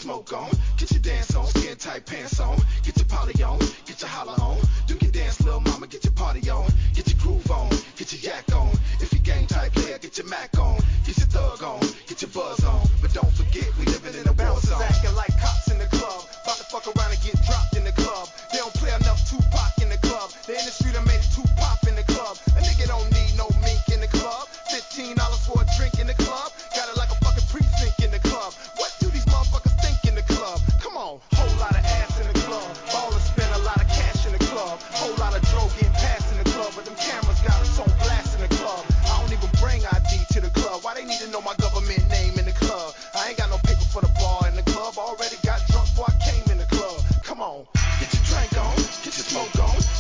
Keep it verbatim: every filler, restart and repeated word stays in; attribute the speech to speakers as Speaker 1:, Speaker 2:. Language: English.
Speaker 1: smoke on, get your dance on, skin tight pants on, get your poly on, get your holla on, do your dance, little mama, get your party on, get your groove on, get your yak on, if you game type player, get your Mac on, get your thug on, get your buzz